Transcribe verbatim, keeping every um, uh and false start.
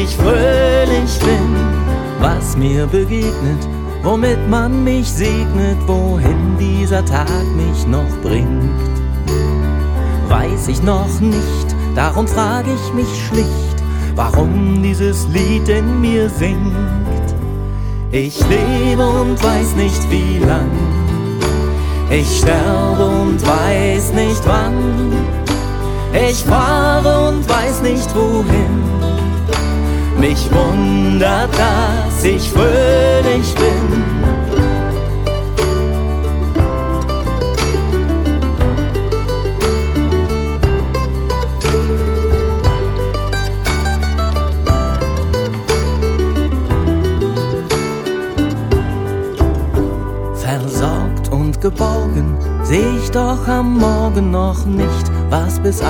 ich fröhlich bin, was mir begegnet, womit man mich segnet, wohin dieser Tag mich noch bringt, weiß ich noch nicht, darum frage ich mich schlicht, warum dieses Lied in mir singt. Ich lebe und weiß nicht wie lang, ich sterbe und weiß nicht wann, ich fahre und weiß nicht wohin, mich wundert, dass ich fröhlich bin. Versorgt und geborgen seh ich doch am Morgen noch nicht, was bis